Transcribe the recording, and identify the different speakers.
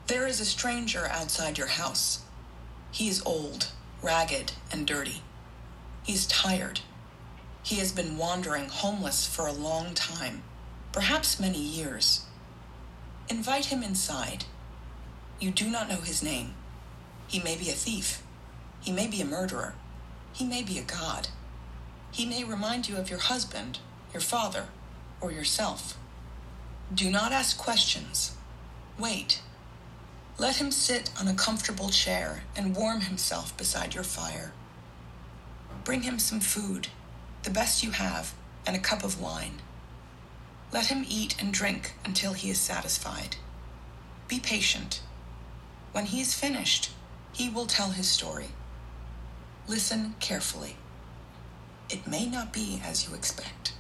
Speaker 1: There is a stranger outside your house. He is old, ragged, and dirty. He is tired. He has been wandering homeless for a long time, perhaps many years. Invite him inside. You do not know his name. He may be a thief. He may be a murderer. He may be a god. He may remind you of your husband, your father, or yourself. Do not ask questions. Wait. Let him sit on a comfortable chair and warm himself beside your fire. Bring him some food, the best you have, and a cup of wine. Let him eat and drink until he is satisfied. Be patient. When he is finished, he will tell his story. Listen carefully. It may not be as you expect.